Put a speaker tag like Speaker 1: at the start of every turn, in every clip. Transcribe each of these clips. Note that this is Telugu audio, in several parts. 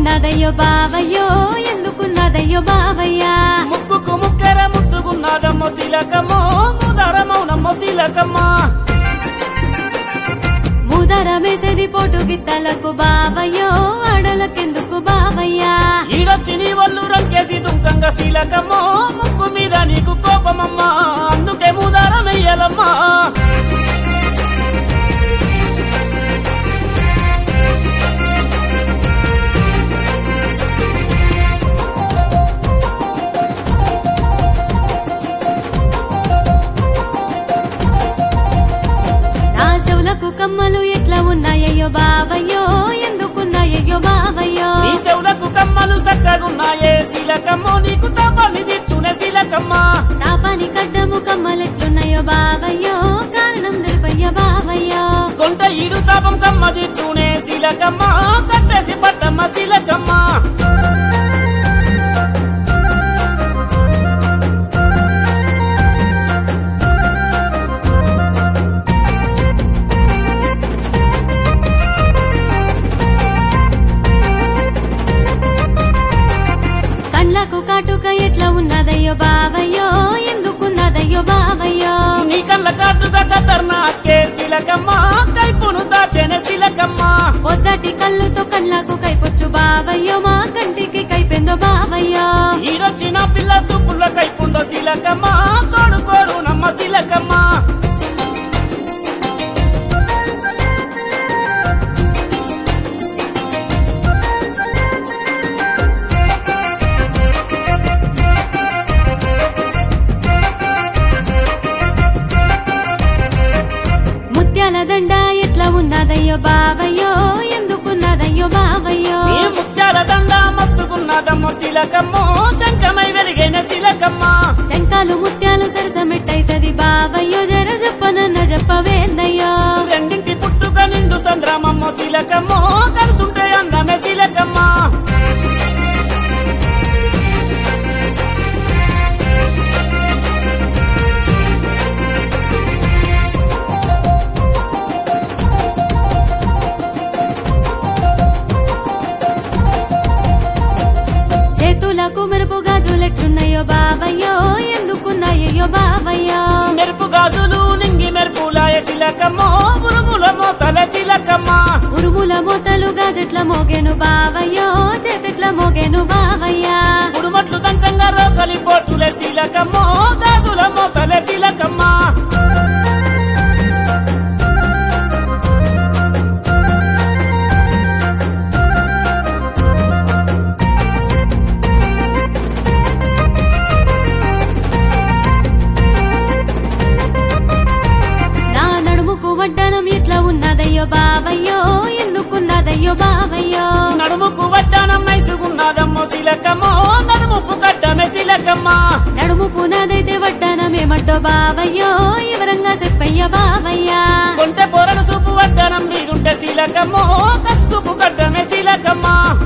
Speaker 1: ఎందుకున్నదయ్యో బావయ్యో ఎందుకున్నదయ్యో బావయ్యా
Speaker 2: ముక్కుకు ముక్కెర ముట్టుకున్నదమ్మో శిలకమ్మో ముదరమౌనమ్మో శిలకమ్మ
Speaker 1: ముదరమేసేది పోటు గిత్తలకు బావయ్యో ఆడలకెందుకు బావయ్యా
Speaker 2: ఈడొచ్చి నీ వల్లు రంకేసి దుంకంగా శిలకమ్మో ముక్కు మీద నీకు కోపమమ్మా అందుకే ముదరమెయ్యలమ్మా
Speaker 1: కమ్మలు ఎట్లా ఉన్నాయయ్యో బావయ్యో ఎందుకున్నాయయ్యో బావయ్యో
Speaker 2: నీ చెవులకు కమ్మలు చక్కగున్నాయే శిలకమ్మో నీకు తాపాన్ని తీర్చునే శిలకమ్మ
Speaker 1: తాపాని కడ్డము కమ్మలెట్లున్నాయో బావయ్యో కారణం తెలుపయ్యో బావయ్యో
Speaker 2: కొంట ఈడు తాపం కమ్మ తీర్చునే శిలకమ్మ కట్టేసి పట్టమ్మ శిలకమ్మ
Speaker 1: కళ్ళకు కాటుక ఎట్లా ఉన్నదయ్యో బావయ్యో ఎందుకున్నదయ్యో బావయ్యో
Speaker 2: నీ కళ్ళ కాటుక కతర్నాకే శిలకమ్మ కైపును దాచెనే శిలకమ్మ
Speaker 1: పొద్దటి కళ్ళుతో కళ్ళకు కైపొచ్చు బావయ్యో మా కంటికి కైపెందో బావయ్యో
Speaker 2: ఈడొచ్చిన పిల్ల సూపుల్లో కైపుండో శిలకమ్మ తోడుకోడు నమ్మ శిలకమ్మ
Speaker 1: ముత్యాల దండ ఎట్లా ఉన్నదయ్యో బావయ్యో ఎందుకున్నదయ్యో బావయ్యో
Speaker 2: ఈ ముత్యాల దండ మస్తుకున్నదమ్మో శిలకమ్మో శంఖమై వెలిగైన శిలకమ్మ
Speaker 1: శంఖాలు ముత్యాలు సరసమెట్టయితది బావయ్యో జర చెప్పనన్న చెప్పవేందయ్యో
Speaker 2: రెండింటి పుట్టుక నిండు సంద్రమమ్మో శిలకమ్మో కలుసుంటే అందమే శిలకమ్మ
Speaker 1: చేతులకు మెరుపు గాజులెట్లున్నాయో బావయ్యో ఎందుకున్నాయో బావయ్యో
Speaker 2: మెరుపు గాజులు నింగి మెరుపులాయ శిలకమ్మో ఉరుముల మోతల శిలకమ్మ
Speaker 1: ఉరుముల మోతలు గాజెట్ల మోగేను బావయ్యో చేతెట్ల మోగేను బావయ్యా
Speaker 2: ఉరుమట్లు దంచంగా రోకలి పోటులే శిలకమ్మో గాజుల మోతల శిలకమ్మ
Speaker 1: వడ్డానం ఎట్లా ఉన్నదయ్యో బావయ్యో ఎందుకున్నదయ్యో బావయ్యో
Speaker 2: నడుముకు వడ్డానం నైసుకున్నదమ్మో శిలకమ్మో నడుముపు కట్టమే శిలకమ్మ
Speaker 1: నడుము పునాదైతే వడ్డానమేమంటో బావయ్యో వివరంగా చెప్పయ్య బావయ్యా
Speaker 2: కొంటె పొరను సూపు వడ్డానం మీదుంటే శిలకమ్మో కస్తుపు కట్టమే శిలకమ్మ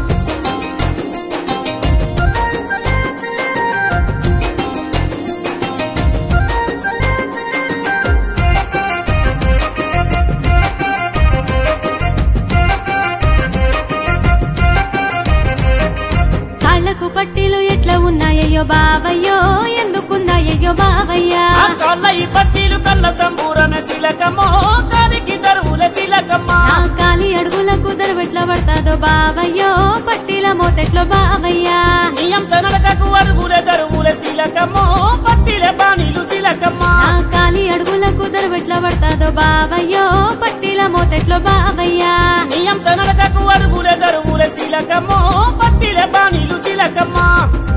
Speaker 1: కాళ్ళకు పట్టీలు ఎట్లా ఉన్నాయయ్యో బావయ్యో ఎందుకున్నాయయ్యో బావయ్యా
Speaker 2: కాళ్ళ ఈ పట్టీలు కళ్ళ సంబూరమే శిలకమ్మో కాలికి దరువుల శిలకమ్మ
Speaker 1: కాలి అడుగులకు దరువెట్లా పడతాదో బావయ్యో పట్టీల మోతెట్లో బావయ్యా
Speaker 2: నియం సనలకకు అడుగులే దరువుల శిలకమ్మో పట్టీల బాణీలు శిలకమ్మ
Speaker 1: కాలి అడుగులకు దరువెట్లా పడతాదో బావయ్యో పట్టీల మోతెట్లో బావయ్యా
Speaker 2: నియం సనలకకు అడుగులే దరువుల శిలకమ్మో పట్టీల బాణీలు శిలకమ్మ